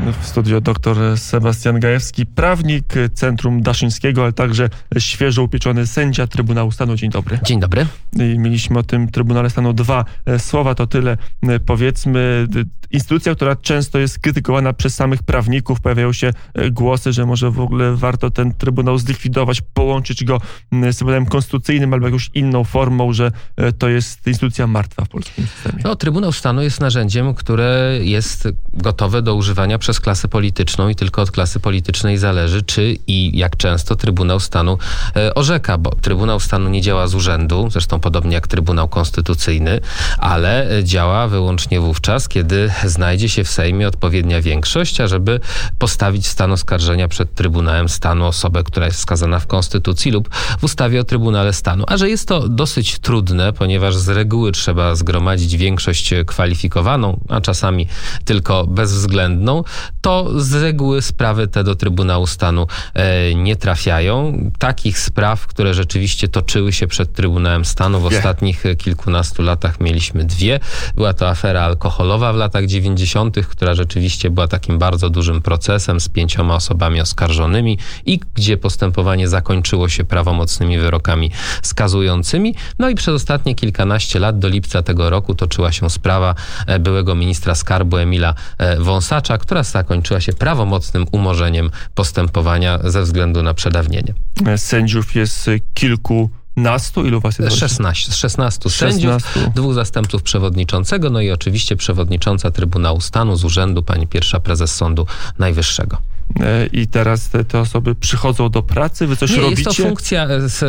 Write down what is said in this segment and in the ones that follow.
W studiu dr Sebastian Gajewski, prawnik Centrum Daszyńskiego, ale także świeżo upieczony sędzia Trybunału Stanu. Dzień dobry. Dzień dobry. I mieliśmy o tym Trybunale Stanu dwa słowa, to tyle powiedzmy. Instytucja, która często jest krytykowana przez samych prawników. Pojawiają się głosy, że może w ogóle warto ten Trybunał zlikwidować, połączyć go z Trybunałem Konstytucyjnym albo jakąś inną formą, że to jest instytucja martwa w polskim systemie. No, Trybunał Stanu jest narzędziem, które jest gotowe do używania przez klasę polityczną i tylko od klasy politycznej zależy, czy i jak często Trybunał Stanu orzeka, bo Trybunał Stanu nie działa z urzędu, zresztą podobnie jak Trybunał Konstytucyjny, ale działa wyłącznie wówczas, kiedy znajdzie się w Sejmie odpowiednia większość, ażeby postawić stan oskarżenia przed Trybunałem Stanu osobę, która jest wskazana w Konstytucji lub w ustawie o Trybunale Stanu. A że jest to dosyć trudne, ponieważ z reguły trzeba zgromadzić większość kwalifikowaną, a czasami tylko bezwzględną, to z reguły sprawy te do Trybunału Stanu nie trafiają. Takich spraw, które rzeczywiście toczyły się przed Trybunałem Stanu w ostatnich kilkunastu latach mieliśmy dwie. Była to afera alkoholowa w latach 90., która rzeczywiście była takim bardzo dużym procesem z 5 osobami oskarżonymi i gdzie postępowanie zakończyło się prawomocnymi wyrokami skazującymi. No i przez ostatnie kilkanaście lat do lipca tego roku toczyła się sprawa byłego ministra skarbu Emila Wąsacza, która zakończyła się prawomocnym umorzeniem postępowania ze względu na przedawnienie. Sędziów jest kilkunastu? Ilu was jest? 16 sędziów, 2 zastępców przewodniczącego, no i oczywiście przewodnicząca Trybunału Stanu z urzędu, pani pierwsza prezes Sądu Najwyższego. I teraz te osoby przychodzą do pracy, wy coś robicie? Jest to funkcja,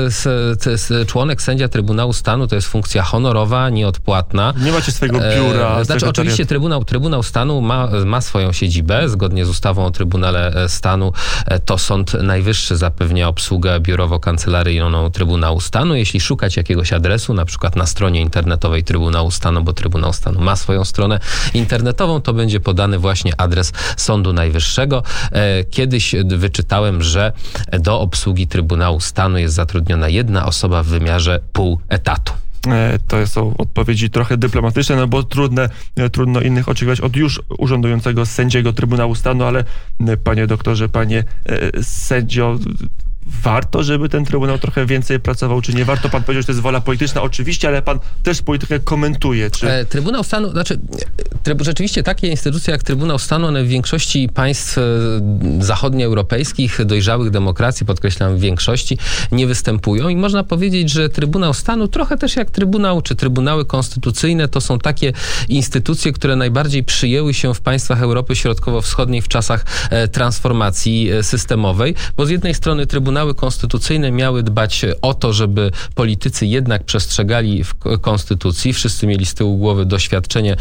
członek sędzia Trybunału Stanu to jest funkcja honorowa, nieodpłatna. Nie macie swojego biura? Znaczy oczywiście Trybunał Stanu ma swoją siedzibę, zgodnie z ustawą o Trybunale Stanu to Sąd Najwyższy zapewnia obsługę biurowo-kancelaryjną Trybunału Stanu. Jeśli szukać jakiegoś adresu, na przykład na stronie internetowej Trybunału Stanu, bo Trybunał Stanu ma swoją stronę internetową, to będzie podany właśnie adres Sądu Najwyższego. Kiedyś wyczytałem, że do obsługi Trybunału Stanu jest zatrudniona jedna osoba w wymiarze pół etatu. To są odpowiedzi trochę dyplomatyczne, no bo trudno innych oczekiwać od już urzędującego sędziego Trybunału Stanu, ale panie doktorze, panie sędzio, warto, żeby ten Trybunał trochę więcej pracował, czy nie warto? Pan powiedział, że to jest wola polityczna, oczywiście, ale pan też politykę komentuje. Czy... Trybunał Stanu, rzeczywiście takie instytucje jak Trybunał Stanu, one w większości państw zachodnioeuropejskich, dojrzałych demokracji, podkreślam w większości, nie występują i można powiedzieć, że Trybunał Stanu, trochę też jak Trybunał, czy Trybunały Konstytucyjne, to są takie instytucje, które najbardziej przyjęły się w państwach Europy Środkowo-Wschodniej w czasach transformacji systemowej, bo z jednej strony Trybunały konstytucyjne miały dbać o to, żeby politycy jednak przestrzegali w konstytucji. Wszyscy mieli z tyłu głowy doświadczenie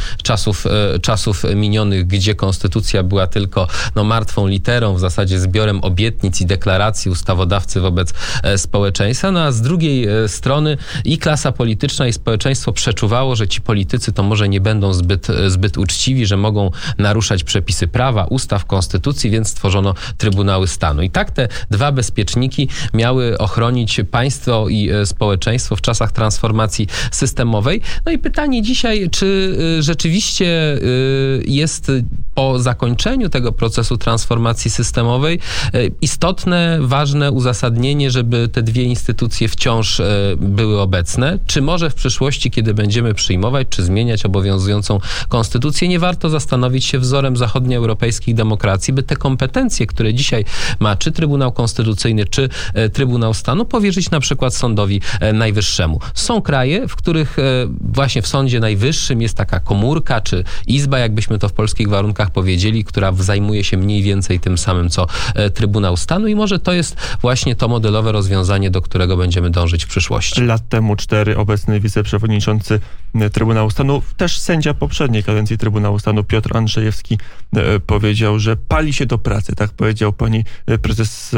czasów minionych, gdzie konstytucja była tylko martwą literą, w zasadzie zbiorem obietnic i deklaracji ustawodawcy wobec społeczeństwa. No a z drugiej strony i klasa polityczna, i społeczeństwo przeczuwało, że ci politycy to może nie będą zbyt uczciwi, że mogą naruszać przepisy prawa, ustaw, konstytucji, więc stworzono Trybunały Stanu. I tak te dwa bezpieczniki miały ochronić państwo i społeczeństwo w czasach transformacji systemowej. No i pytanie dzisiaj, czy rzeczywiście jest po zakończeniu tego procesu transformacji systemowej istotne, ważne uzasadnienie, żeby te dwie instytucje wciąż były obecne? Czy może w przyszłości, kiedy będziemy przyjmować czy zmieniać obowiązującą konstytucję, nie warto zastanowić się wzorem zachodnioeuropejskich demokracji, by te kompetencje, które dzisiaj ma czy Trybunał Konstytucyjny, czy Trybunał Stanu, powierzyć na przykład Sądowi Najwyższemu. Są kraje, w których właśnie w Sądzie Najwyższym jest taka komórka, czy izba, jakbyśmy to w polskich warunkach powiedzieli, która zajmuje się mniej więcej tym samym, co Trybunał Stanu i może to jest właśnie to modelowe rozwiązanie, do którego będziemy dążyć w przyszłości. Lat temu 4 obecny wiceprzewodniczący Trybunału Stanu, też sędzia poprzedniej kadencji Trybunału Stanu, Piotr Andrzejewski, powiedział, że pali się do pracy. Tak powiedział pani prezes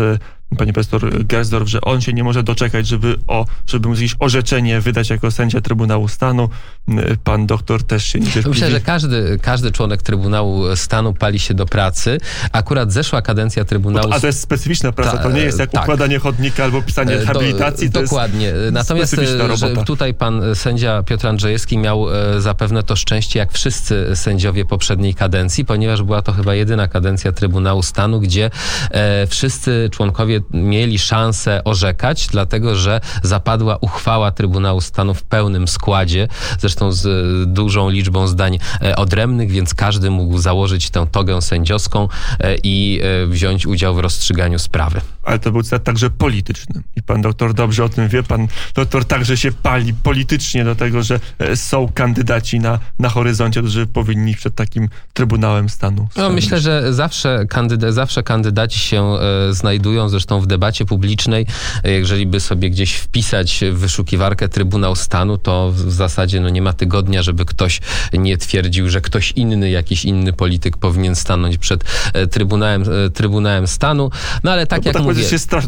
pani profesor Gersdorf, że on się nie może doczekać, żeby móc jakieś orzeczenie wydać jako sędzia Trybunału Stanu. Pan doktor też się niecierpliwi. Myślę, że każdy członek Trybunału Stanu pali się do pracy. Akurat zeszła kadencja Trybunału... A to jest specyficzna praca, to nie jest jak układanie chodnika albo pisanie habilitacji. Dokładnie. Natomiast że tutaj pan sędzia Piotr Andrzejewski miał zapewne to szczęście, jak wszyscy sędziowie poprzedniej kadencji, ponieważ była to chyba jedyna kadencja Trybunału Stanu, gdzie wszyscy członkowie mieli szansę orzekać, dlatego że zapadła uchwała Trybunału Stanu w pełnym składzie, zresztą z dużą liczbą zdań odrębnych, więc każdy mógł założyć tę togę sędziowską i wziąć udział w rozstrzyganiu sprawy. Ale to był cytat także polityczny. I pan doktor dobrze o tym wie. Pan doktor także się pali politycznie do tego, że są kandydaci na horyzoncie, którzy powinni przed takim Trybunałem Stanu stanąć. No, myślę, że zawsze kandydaci się znajdują, zresztą w debacie publicznej. Jeżeli by sobie gdzieś wpisać w wyszukiwarkę Trybunał Stanu, to w zasadzie nie ma tygodnia, żeby ktoś nie twierdził, że ktoś inny, jakiś inny polityk powinien stanąć przed Trybunałem Stanu. No ale tak jak mówię,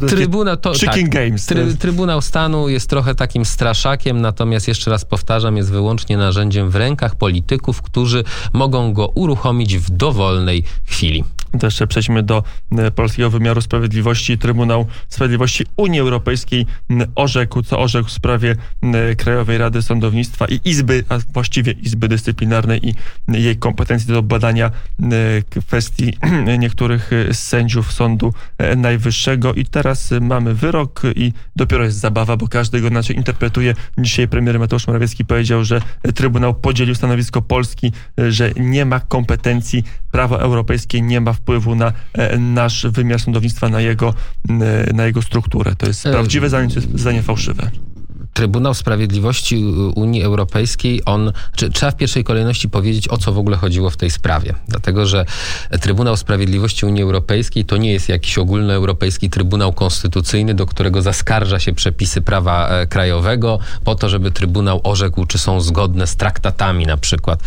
Trybunał Stanu jest trochę takim straszakiem, natomiast jeszcze raz powtarzam, jest wyłącznie narzędziem w rękach polityków, którzy mogą go uruchomić w dowolnej chwili. To jeszcze przejdźmy do polskiego wymiaru sprawiedliwości. Trybunał Sprawiedliwości Unii Europejskiej orzekł w sprawie Krajowej Rady Sądownictwa i a właściwie Izby Dyscyplinarnej i jej kompetencji do badania kwestii niektórych sędziów Sądu Najwyższego. I teraz mamy wyrok i dopiero jest zabawa, bo każdy go inaczej interpretuje. Dzisiaj premier Mateusz Morawiecki powiedział, że Trybunał podzielił stanowisko Polski, że nie ma kompetencji, prawo europejskie nie ma wpływu na nasz wymiar sądownictwa, na jego strukturę. To jest prawdziwe zdanie, czy zdanie fałszywe? Trybunał Sprawiedliwości Unii Europejskiej, trzeba w pierwszej kolejności powiedzieć, o co w ogóle chodziło w tej sprawie. Dlatego, że Trybunał Sprawiedliwości Unii Europejskiej to nie jest jakiś ogólnoeuropejski Trybunał Konstytucyjny, do którego zaskarża się przepisy prawa krajowego po to, żeby Trybunał orzekł, czy są zgodne z traktatami, na przykład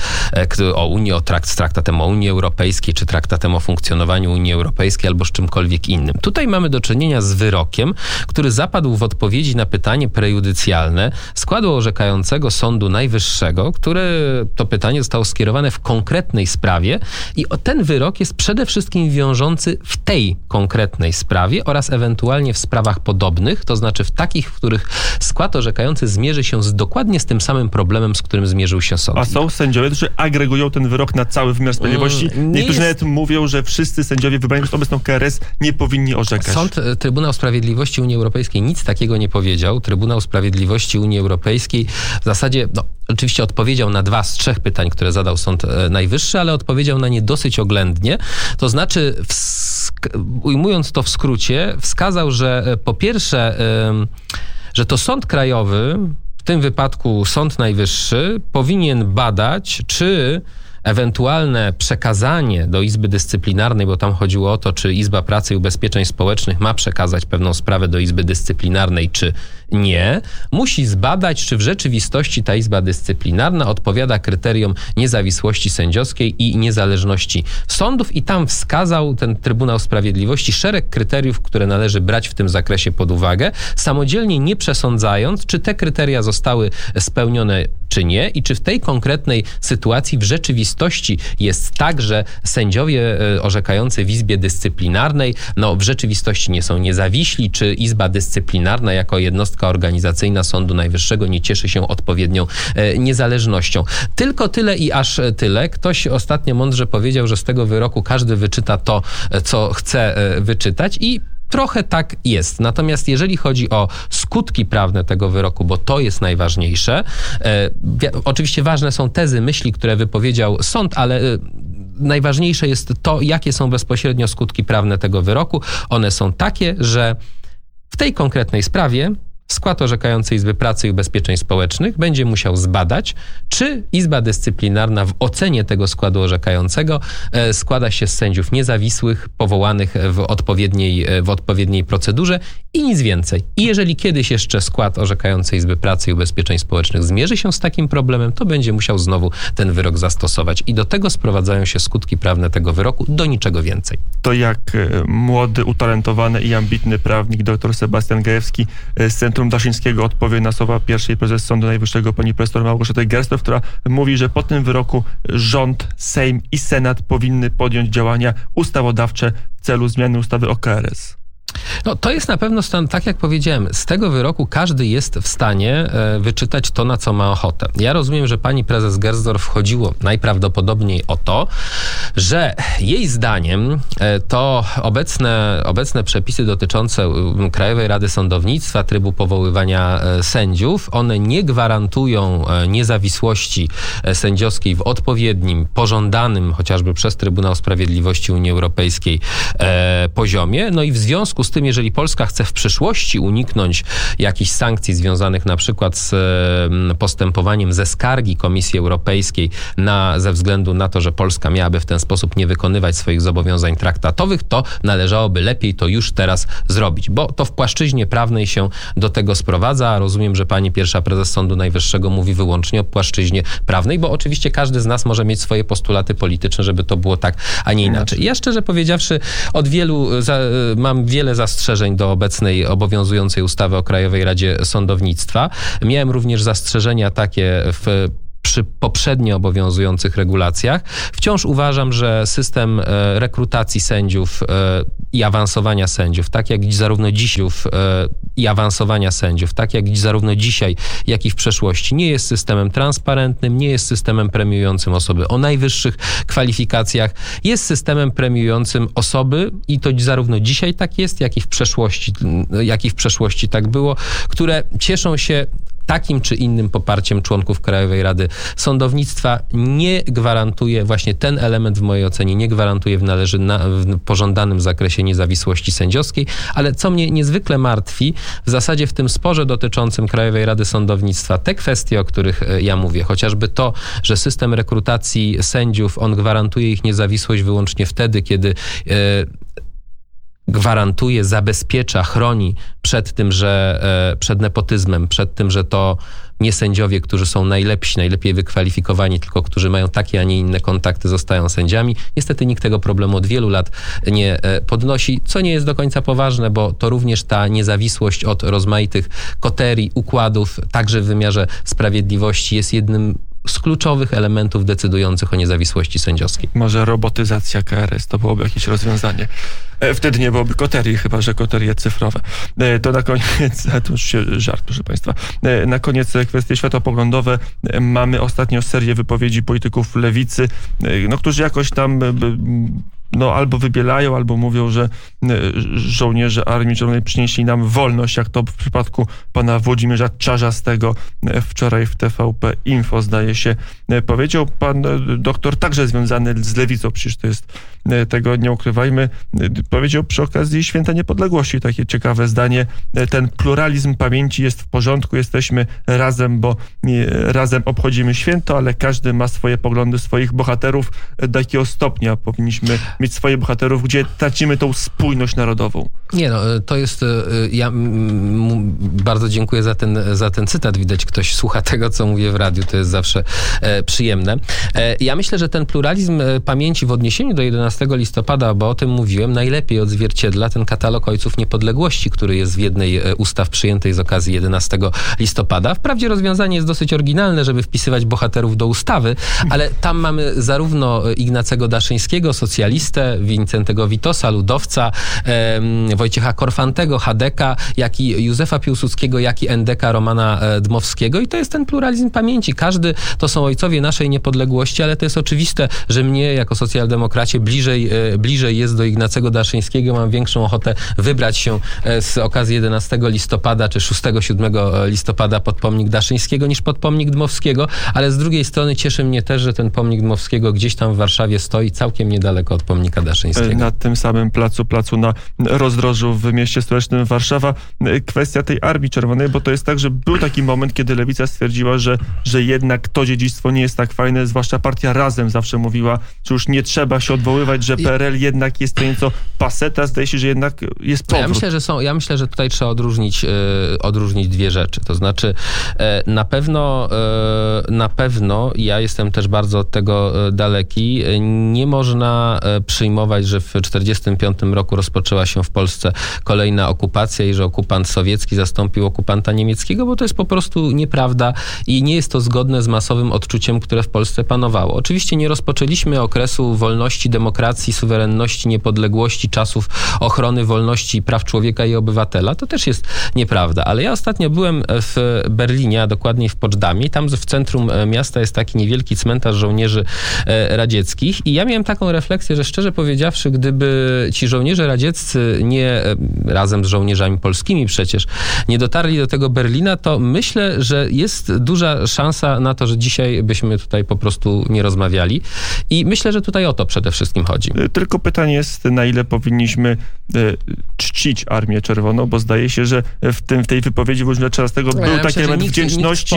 z traktatem o Unii Europejskiej, czy traktatem o funkcjonowaniu Unii Europejskiej, albo z czymkolwiek innym. Tutaj mamy do czynienia z wyrokiem, który zapadł w odpowiedzi na pytanie prejudycjalne składu orzekającego Sądu Najwyższego, które to pytanie zostało skierowane w konkretnej sprawie i ten wyrok jest przede wszystkim wiążący w tej konkretnej sprawie oraz ewentualnie w sprawach podobnych, to znaczy w takich, w których skład orzekający zmierzy się dokładnie z tym samym problemem, z którym zmierzył się sąd. A są sędziowie, którzy agregują ten wyrok na cały wymiar sprawiedliwości. Niektórzy nawet mówią, że wszyscy sędziowie wybrani przez obecną KRS nie powinni orzekać. Trybunał Sprawiedliwości Unii Europejskiej nic takiego nie powiedział. Trybunał Sprawiedliwości Unii Europejskiej w zasadzie, oczywiście odpowiedział na 2 z 3 pytań, które zadał Sąd Najwyższy, ale odpowiedział na nie dosyć oględnie. To znaczy, ujmując to w skrócie, wskazał, że po pierwsze, że to Sąd Krajowy, w tym wypadku Sąd Najwyższy, powinien badać, czy ewentualne przekazanie do Izby Dyscyplinarnej, bo tam chodziło o to, czy Izba Pracy i Ubezpieczeń Społecznych ma przekazać pewną sprawę do Izby Dyscyplinarnej, czy nie, musi zbadać, czy w rzeczywistości ta Izba Dyscyplinarna odpowiada kryteriom niezawisłości sędziowskiej i niezależności sądów i tam wskazał ten Trybunał Sprawiedliwości szereg kryteriów, które należy brać w tym zakresie pod uwagę, samodzielnie nie przesądzając, czy te kryteria zostały spełnione, czy nie i czy w tej konkretnej sytuacji w rzeczywistości jest tak, że sędziowie orzekający w Izbie Dyscyplinarnej w rzeczywistości nie są niezawiśli, czy Izba Dyscyplinarna jako jednostka organizacyjna Sądu Najwyższego nie cieszy się odpowiednią niezależnością. Tylko tyle i aż tyle. Ktoś ostatnio mądrze powiedział, że z tego wyroku każdy wyczyta to, co chce wyczytać i trochę tak jest. Natomiast jeżeli chodzi o skutki prawne tego wyroku, bo to jest najważniejsze, oczywiście ważne są tezy, myśli, które wypowiedział sąd, ale najważniejsze jest to, jakie są bezpośrednio skutki prawne tego wyroku. One są takie, że w tej konkretnej sprawie skład orzekającej Izby Pracy i Ubezpieczeń Społecznych będzie musiał zbadać, czy Izba Dyscyplinarna w ocenie tego składu orzekającego składa się z sędziów niezawisłych, powołanych w odpowiedniej procedurze i nic więcej. I jeżeli kiedyś jeszcze skład orzekającej Izby Pracy i Ubezpieczeń Społecznych zmierzy się z takim problemem, to będzie musiał znowu ten wyrok zastosować. I do tego sprowadzają się skutki prawne tego wyroku, do niczego więcej. To jak młody, utalentowany i ambitny prawnik dr Sebastian Gajewski z Centrum Daszyńskiego odpowie na słowa pierwszej prezes Sądu Najwyższego, pani profesor Małgorzaty Gersdorf, która mówi, że po tym wyroku rząd, Sejm i Senat powinny podjąć działania ustawodawcze w celu zmiany ustawy o KRS. No, to jest na pewno stan, tak jak powiedziałem, z tego wyroku każdy jest w stanie wyczytać to, na co ma ochotę. Ja rozumiem, że pani prezes Gersdorf chodziło najprawdopodobniej o to, że jej zdaniem to obecne przepisy dotyczące Krajowej Rady Sądownictwa, trybu powoływania sędziów, one nie gwarantują niezawisłości sędziowskiej w odpowiednim, pożądanym chociażby przez Trybunał Sprawiedliwości Unii Europejskiej poziomie. No i w związku z tym, jeżeli Polska chce w przyszłości uniknąć jakichś sankcji związanych na przykład z postępowaniem ze skargi Komisji Europejskiej ze względu na to, że Polska miałaby w ten sposób nie wykonywać swoich zobowiązań traktatowych, to należałoby lepiej to już teraz zrobić, bo to w płaszczyźnie prawnej się do tego sprowadza, a rozumiem, że pani pierwsza prezes Sądu Najwyższego mówi wyłącznie o płaszczyźnie prawnej, bo oczywiście każdy z nas może mieć swoje postulaty polityczne, żeby to było tak, a nie inaczej. Ja szczerze powiedziawszy, mam wiele zastrzeżeń do obecnej obowiązującej ustawy o Krajowej Radzie Sądownictwa. Miałem również zastrzeżenia takie przy poprzednio obowiązujących regulacjach. Wciąż uważam, że system rekrutacji sędziów i awansowania sędziów, tak jak zarówno dzisiaj, jak i w przeszłości, nie jest systemem transparentnym, nie jest systemem premiującym osoby o najwyższych kwalifikacjach, jest systemem premiującym osoby, i to zarówno dzisiaj tak jest, jak i w przeszłości tak było, które cieszą się takim czy innym poparciem członków Krajowej Rady Sądownictwa. Nie gwarantuje, właśnie ten element w mojej ocenie nie gwarantuje w pożądanym zakresie niezawisłości sędziowskiej, ale co mnie niezwykle martwi, w zasadzie w tym sporze dotyczącym Krajowej Rady Sądownictwa, te kwestie, o których ja mówię, chociażby to, że system rekrutacji sędziów, on gwarantuje ich niezawisłość wyłącznie wtedy, kiedy gwarantuje, zabezpiecza, chroni przed tym, przed nepotyzmem, przed tym, że to nie sędziowie, którzy są najlepsi, najlepiej wykwalifikowani, tylko którzy mają takie, a nie inne kontakty, zostają sędziami. Niestety nikt tego problemu od wielu lat nie podnosi, co nie jest do końca poważne, bo to również ta niezawisłość od rozmaitych koterii, układów, także w wymiarze sprawiedliwości jest jednym z kluczowych elementów decydujących o niezawisłości sędziowskiej. Może robotyzacja KRS to byłoby jakieś rozwiązanie. Wtedy nie byłoby koterii, chyba że koterie cyfrowe. To na koniec, to już się żart, proszę państwa. Na koniec kwestie światopoglądowe. Mamy ostatnio serię wypowiedzi polityków lewicy, którzy jakoś tam albo wybielają, albo mówią, że żołnierze Armii Czerwonej przynieśli nam wolność, jak to w przypadku pana Włodzimierza Czarzastego wczoraj w TVP Info, zdaje się, powiedział. Pan doktor, także związany z lewicą, przecież to jest, tego nie ukrywajmy, powiedział przy okazji Święta Niepodległości takie ciekawe zdanie: ten pluralizm pamięci jest w porządku, jesteśmy razem, bo razem obchodzimy święto, ale każdy ma swoje poglądy, swoich bohaterów. Do jakiego stopnia powinniśmy mieć swoich bohaterów, gdzie tracimy tą spójność narodową? Nie, to jest... Ja bardzo dziękuję za ten cytat. Widać, ktoś słucha tego, co mówię w radiu. To jest zawsze przyjemne. Ja myślę, że ten pluralizm pamięci w odniesieniu do 11 listopada, bo o tym mówiłem, najlepiej odzwierciedla ten katalog Ojców Niepodległości, który jest w jednej ustaw przyjętej z okazji 11 listopada. Wprawdzie rozwiązanie jest dosyć oryginalne, żeby wpisywać bohaterów do ustawy, ale tam mamy zarówno Ignacego Daszyńskiego, socjalistę, Wincentego Witosa, ludowca, Wojciecha Korfantego, Hadeka, jak i Józefa Piłsudskiego, jak i Endeka Romana Dmowskiego. I to jest ten pluralizm pamięci. Każdy to są ojcowie naszej niepodległości, ale to jest oczywiste, że mnie jako socjaldemokracie bliżej jest do Ignacego Daszyńskiego. Mam większą ochotę wybrać się z okazji 11 listopada czy 6-7 listopada pod pomnik Daszyńskiego niż pod pomnik Dmowskiego, ale z drugiej strony cieszy mnie też, że ten pomnik Dmowskiego gdzieś tam w Warszawie stoi całkiem niedaleko od pomnika pomnika Daszyńskiego. Na tym samym placu na Rozdrożu w mieście stołecznym Warszawa. Kwestia tej Armii Czerwonej, bo to jest tak, że był taki moment, kiedy Lewica stwierdziła, że jednak to dziedzictwo nie jest tak fajne, zwłaszcza partia Razem zawsze mówiła, że już nie trzeba się odwoływać, że PRL jednak jest to nieco paseta, zdaje się, że jednak jest powrót. Ja myślę, że tutaj trzeba odróżnić dwie rzeczy. To znaczy na pewno ja jestem też bardzo od tego daleki. Nie można przyjmować, że w 1945 roku rozpoczęła się w Polsce kolejna okupacja i że okupant sowiecki zastąpił okupanta niemieckiego, bo to jest po prostu nieprawda i nie jest to zgodne z masowym odczuciem, które w Polsce panowało. Oczywiście nie rozpoczęliśmy okresu wolności, demokracji, suwerenności, niepodległości, czasów ochrony wolności i praw człowieka i obywatela. To też jest nieprawda, ale ja ostatnio byłem w Berlinie, a dokładniej w Poczdamie. Tam w centrum miasta jest taki niewielki cmentarz żołnierzy radzieckich i ja miałem taką refleksję, że szczerze powiedziawszy, gdyby ci żołnierze radzieccy nie razem z żołnierzami polskimi przecież nie dotarli do tego Berlina, to myślę, że jest duża szansa na to, że dzisiaj byśmy tutaj po prostu nie rozmawiali i myślę, że tutaj o to przede wszystkim chodzi. Tylko pytanie jest, na ile powinniśmy czcić Armię Czerwoną, bo zdaje się, że w tej wypowiedzi Włodzimierza Czarzastego był taki element wdzięczności,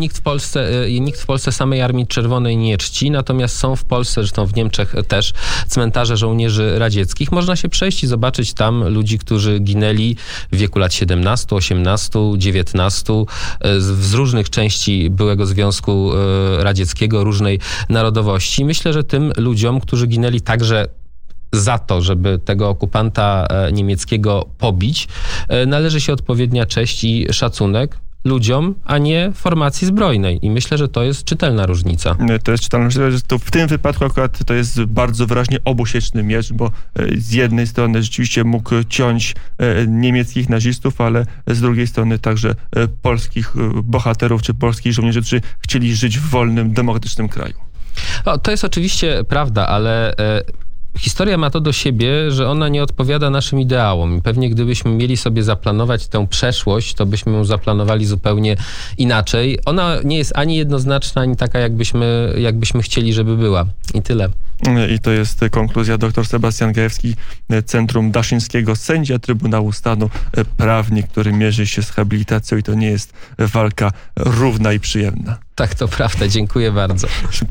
nikt w Polsce samej Armii Czerwonej nie czci, natomiast są w Polsce, zresztą w Niemczech też, cmentarze żołnierzy radzieckich. Można się przejść i zobaczyć tam ludzi, którzy ginęli w wieku lat 17, 18, 19 z różnych części byłego Związku Radzieckiego, różnej narodowości. Myślę, że tym ludziom, którzy ginęli także za to, żeby tego okupanta niemieckiego pobić, należy się odpowiednia cześć i szacunek ludziom, a nie formacji zbrojnej. I myślę, że to jest czytelna różnica. To jest czytelna różnica, że to w tym wypadku akurat to jest bardzo wyraźnie obusieczny miecz, bo z jednej strony rzeczywiście mógł ciąć niemieckich nazistów, ale z drugiej strony także polskich bohaterów czy polskich żołnierzy, którzy chcieli żyć w wolnym, demokratycznym kraju. To jest oczywiście prawda, ale historia ma to do siebie, że ona nie odpowiada naszym ideałom. I pewnie gdybyśmy mieli sobie zaplanować tę przeszłość, to byśmy ją zaplanowali zupełnie inaczej. Ona nie jest ani jednoznaczna, ani taka, jakbyśmy chcieli, żeby była. I tyle. I to jest konkluzja. Dr Sebastian Gajewski, Centrum Daszyńskiego, sędzia Trybunału Stanu, prawnik, który mierzy się z habilitacją i to nie jest walka równa i przyjemna. Tak, to prawda. Dziękuję bardzo.